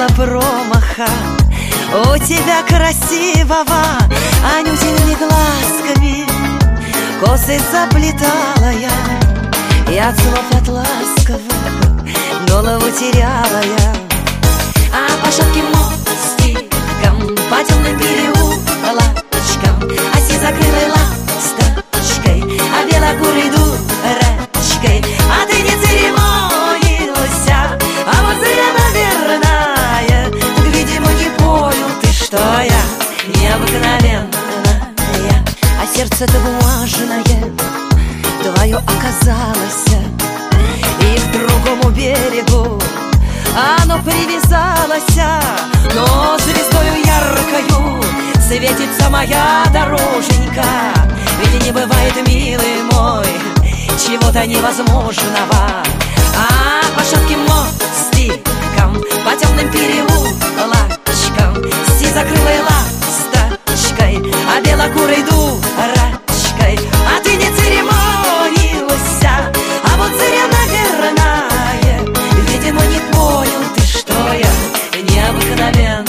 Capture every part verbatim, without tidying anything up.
бывало промаха у тебя красивого, Анютиными глазками косы заплетала я, и от слов от ласковых голову теряла я. А по шатким мостикам, по темным переулочкам, оси закрылой ласточкой, а белокурой дурочкой, а ты не церемонился, а вот зря, наверное, так, видимо, не понял ты, что я необыкновенная, а сердце-то бумажное твое оказалось, и к другому берегу оно привязалось, но звездою яркою светится моя дороженька. Ведь не бывает, милый мой, чего-то невозможного. А по шатким мостикам, по темным переулочкам, с сизокрылой ласточкой, а белокурой дурочкой, а ты не церемонился, а вот зря, наверное, видимо, не понял ты, что я необыкновенная.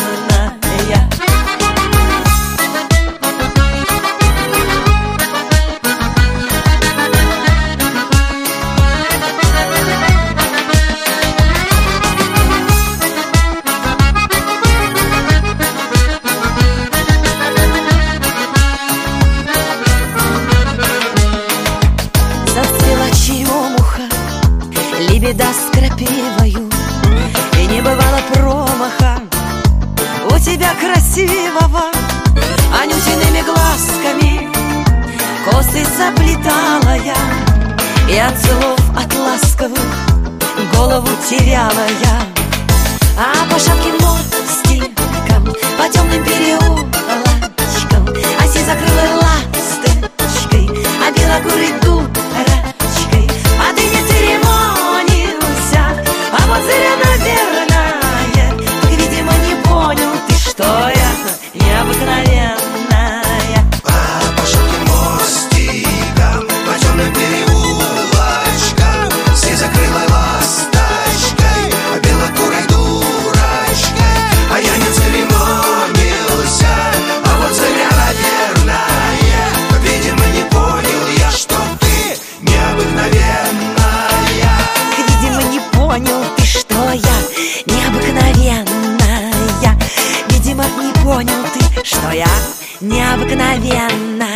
Зацвела черемуха, лебеда с крапивою, и не бывало промаха у тебя красивого, Анютиными глазками косы заплетала я, и от слов от ласковых голову теряла я. А по шатким мостикам, по темным переулочкам, оси закрылой ласточкой, а белокурой дурочкой, а ты не церемонился, а вот зря, наверное, так, видимо, не понял ты, что я необыкновенная. А по шатким мостикам, по темным переулочкам, с незакрылой ласточкой, а белокурой дурочкой, а я не церемонился, а вот зря, наверное, видимо, не понял я, что ты необыкновенная. Видимо, не понял ты, что я необыкновенная. Видимо, не понял ты, что я необыкновенная.